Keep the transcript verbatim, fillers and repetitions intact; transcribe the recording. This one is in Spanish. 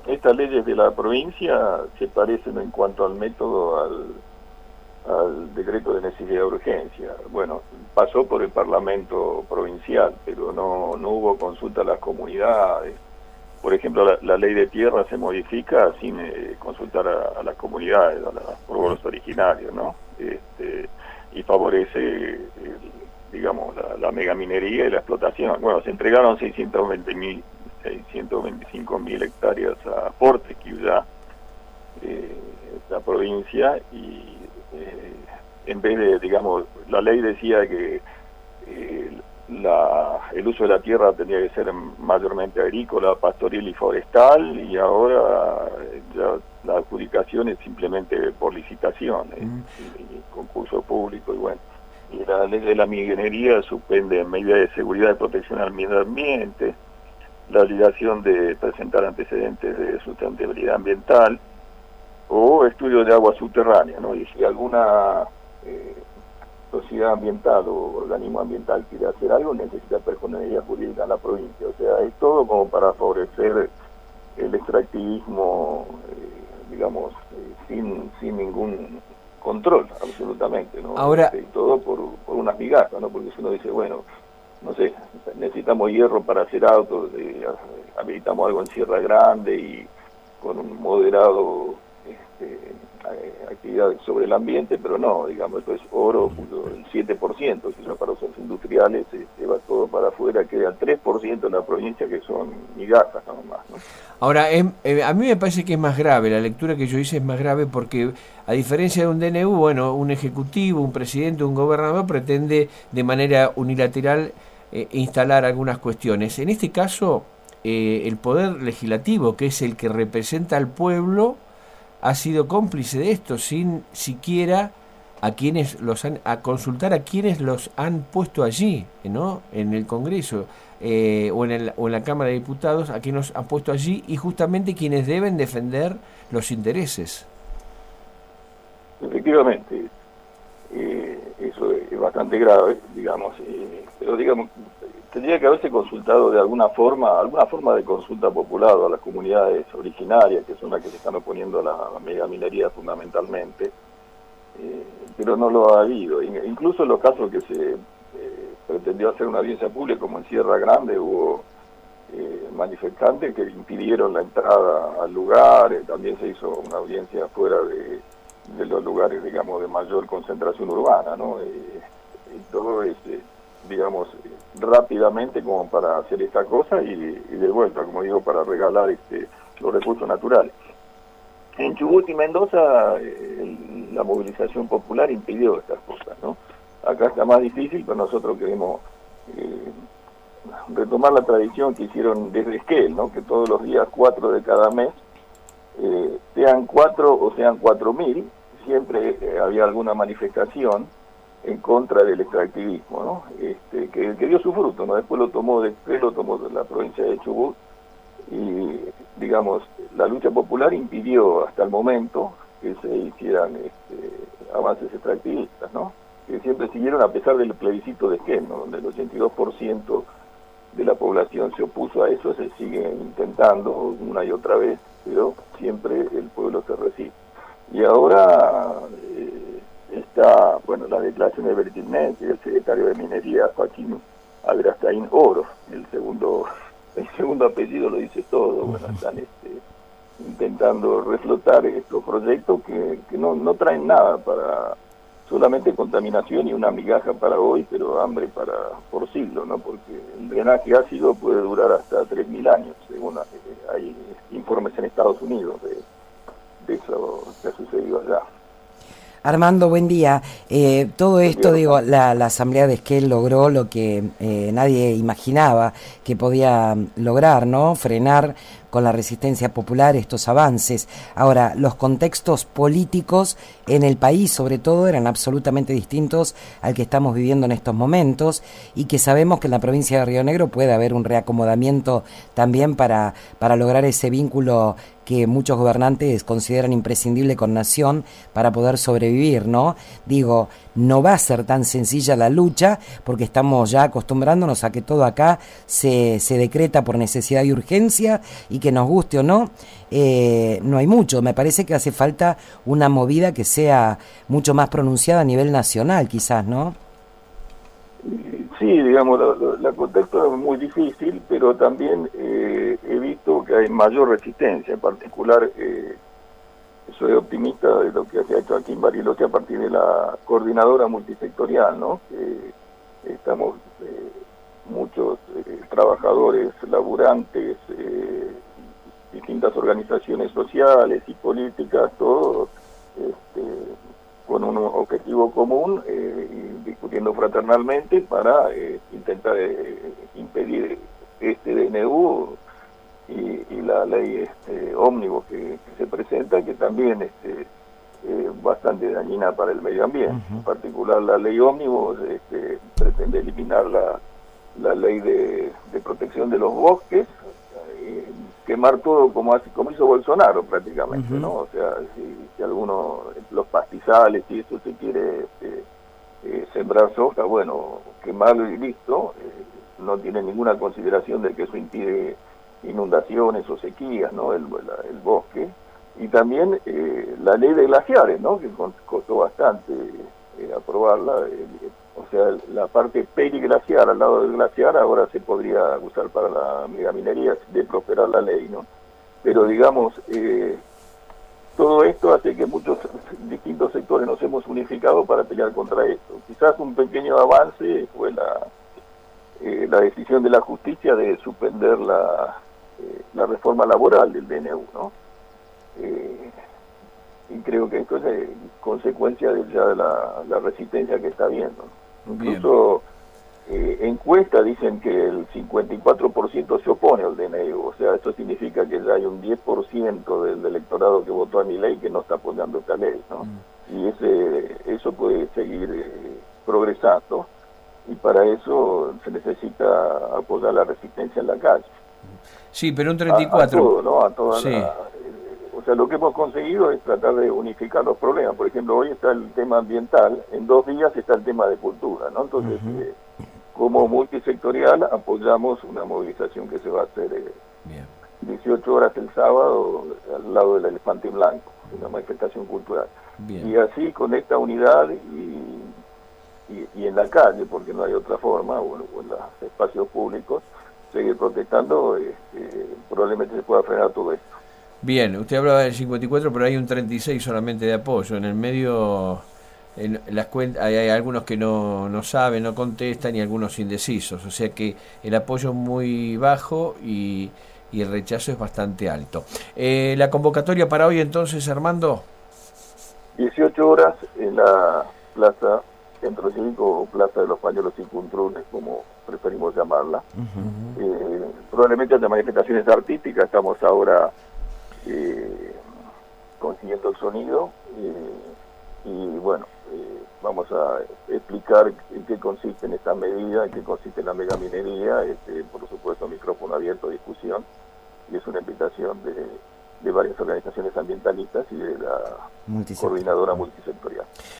estas leyes de la provincia se parecen en cuanto al método al, al decreto de necesidad de urgencia. Bueno, pasó por el Parlamento provincial, pero no, no hubo consulta a las comunidades. Por ejemplo, la, la ley de tierra se modifica sin eh, consultar a, a las comunidades, a los pueblos originarios, ¿no? Este, y favorece, eh, digamos, la, la megaminería y la explotación. Bueno, se entregaron seiscientos veinte mil, seiscientos veinticinco mil hectáreas a Fortescue ya, eh, la provincia, y eh, en vez de, digamos, la ley decía que eh, la, el uso de la tierra tenía que ser mayormente agrícola, pastoril y forestal, y ahora ya la adjudicación es simplemente por licitación, eh, mm. y, y concurso público, y bueno. Y la ley de la minería suspende medidas de seguridad y protección al medio ambiente, la obligación de presentar antecedentes de sustentabilidad ambiental o estudio de agua subterránea, ¿no? Y si alguna eh, sociedad ambiental o organismo ambiental quiere hacer algo, necesita personalidad jurídica en la provincia. O sea, es todo como para favorecer el extractivismo, eh, digamos, eh, sin sin ningún control, absolutamente, ¿no? Ahora, este, todo por, por unas migajas, ¿no? Porque si uno dice, bueno, no sé, necesitamos hierro para hacer autos, eh, habilitamos algo en Sierra Grande y con un moderado este, actividad sobre el ambiente, pero no, digamos, esto es oro, el siete por ciento, si son para usos industriales, este, va todo para afuera, queda tres por ciento en la provincia que son migajas nada más, ¿no? Ahora, eh, eh, a mí me parece que es más grave, la lectura que yo hice es más grave porque, a diferencia de un D N U, bueno, un ejecutivo, un presidente, un gobernador pretende de manera unilateral eh, instalar algunas cuestiones. En este caso, eh, el poder legislativo, que es el que representa al pueblo, ha sido cómplice de esto, sin siquiera a quienes los han, a consultar a quienes los han puesto allí, ¿no? En el Congreso eh, o, en el, o en la Cámara de Diputados, a quienes los han puesto allí y justamente quienes deben defender los intereses. Efectivamente, eh, eso es bastante grave, digamos, eh, pero digamos, tendría que haberse consultado de alguna forma, alguna forma de consulta popular a las comunidades originarias, que son las que se están oponiendo a la, a la megaminería fundamentalmente, eh, pero no lo ha habido. Incluso en los casos que se eh, pretendió hacer una audiencia pública, como en Sierra Grande, hubo eh, manifestantes que impidieron la entrada al lugar, eh, también se hizo una audiencia fuera de, de los lugares, digamos, de mayor concentración urbana, ¿no? Eh, y todo es, eh, digamos, rápidamente como para hacer esta cosa y, y de vuelta, como digo, para regalar este, los recursos naturales. En Chubut y Mendoza eh, la movilización popular impidió estas cosas, ¿no? Acá está más difícil, pero nosotros queremos eh, retomar la tradición que hicieron desde Esquel, ¿no? Que todos los días cuatro de cada mes, eh, sean cuatro o sean cuatro mil, siempre eh, había alguna manifestación en contra del extractivismo, ¿no? Este, que, que dio su fruto, ¿no? Después lo tomó después lo tomó de la provincia de Chubut y, digamos, la lucha popular impidió hasta el momento que se hicieran este, avances extractivistas, ¿no? Que siempre siguieron a pesar del plebiscito de Esquel, ¿no? Donde el ochenta y dos por ciento de la población se opuso a eso, se sigue intentando una y otra vez, pero siempre el pueblo se resiste. Y ahora eh, está, bueno, la declaración de Bertilnet y el secretario de Minería, Joaquín Adrastain Oro, el segundo el segundo apellido lo dice todo. Bueno, están este, intentando reflotar estos proyectos que, que no, no traen nada, para solamente contaminación y una migaja para hoy, pero hambre para por siglo, ¿no? Porque el drenaje ácido puede durar hasta tres mil años, según eh, hay informes en Estados Unidos de, de eso que ha sucedido allá. Armando, buen día. Eh, todo esto, digo, la, la Asamblea de Esquel logró lo que eh, nadie imaginaba que podía lograr, ¿no? Frenar con la resistencia popular estos avances. Ahora, los contextos políticos en el país, sobre todo, eran absolutamente distintos al que estamos viviendo en estos momentos y que sabemos que en la provincia de Río Negro puede haber un reacomodamiento también para, para lograr ese vínculo que muchos gobernantes consideran imprescindible con Nación para poder sobrevivir, ¿no? Digo, no va a ser tan sencilla la lucha porque estamos ya acostumbrándonos a que todo acá se, se decreta por necesidad y urgencia y que nos guste o no, eh, no hay mucho. Me parece que hace falta una movida que sea mucho más pronunciada a nivel nacional, quizás, ¿no? Sí, digamos, la, la contexto es muy difícil, pero también eh, he visto que hay mayor resistencia, en particular eh, soy optimista de lo que se ha hecho aquí en Bariloche a partir de la coordinadora multisectorial, ¿no? Que estamos eh, muchos eh, trabajadores, laburantes, eh, distintas organizaciones sociales y políticas, todos este, con un objetivo común eh, y discutiendo fraternalmente para eh, intentar eh, impedir este D N U y, y la ley este, ómnibus que, que se presenta, que también este, eh, bastante dañina para el medio ambiente. Uh-huh. En particular la ley ómnibus este, pretende eliminar la, la ley de, de protección de los bosques, eh, quemar todo como hace, como hizo Bolsonaro prácticamente, uh-huh. ¿no? O sea, si, si alguno, los pastizales, si eso se quiere este, eh, sembrar soja, bueno, quemarlo y listo, eh, no tiene ninguna consideración de que eso impide inundaciones o sequías, ¿no? El, la, el bosque. Y también eh, la ley de glaciares, ¿no? Que costó bastante eh, aprobarla. Eh, o sea, la parte periglaciar al lado del glaciar ahora se podría usar para la megaminería de prosperar la ley, ¿no? Pero digamos, eh, todo esto hace que muchos distintos sectores nos hemos unificado para pelear contra esto. Quizás un pequeño avance fue la, eh, la decisión de la justicia de suspender la, eh, la reforma laboral del D N U, ¿no? Eh, y creo que esto es eh, consecuencia de ya de la, la resistencia que está habiendo. Incluso eh, encuestas dicen que el cincuenta y cuatro por ciento se opone al D N U, o sea, esto significa que ya hay un diez por ciento del electorado que votó a mi ley que no está apoyando esta ley, ¿no? Mm. Y ese eso puede seguir eh, progresando, y para eso se necesita apoyar la resistencia en la calle. Sí, pero un treinta y cuatro... A, a todo, ¿no? A toda sí. la... O sea, lo que hemos conseguido es tratar de unificar los problemas. Por ejemplo, hoy está el tema ambiental, en dos días está el tema de cultura, ¿no? Entonces, uh-huh. eh, como multisectorial, apoyamos una movilización que se va a hacer eh, Bien. dieciocho horas el sábado al lado del Elefante Blanco, una manifestación cultural. Bien. Y así con esta unidad y, y, y en la calle, porque no hay otra forma, o, o en los espacios públicos, seguir protestando, eh, eh, probablemente se pueda frenar todo esto. Bien, usted hablaba del cincuenta y cuatro, pero hay un treinta y seis solamente de apoyo. En el medio, en las cuentas, hay, hay algunos que no, no saben, no contestan, y algunos indecisos. O sea que el apoyo es muy bajo y, y el rechazo es bastante alto. Eh, ¿La convocatoria para hoy entonces, Armando? dieciocho horas en la Plaza Centro Cívico o Plaza de los Pañuelos y Cuntrunes, como preferimos llamarla. Uh-huh. Eh, probablemente haya manifestaciones artísticas, estamos ahora... Eh, consiguiendo el sonido eh, y bueno, eh, vamos a explicar en qué consiste en esta medida, en qué consiste la megaminería, este, por supuesto micrófono abierto a discusión, y es una invitación de, de varias organizaciones ambientalistas y de la coordinadora multisectorial.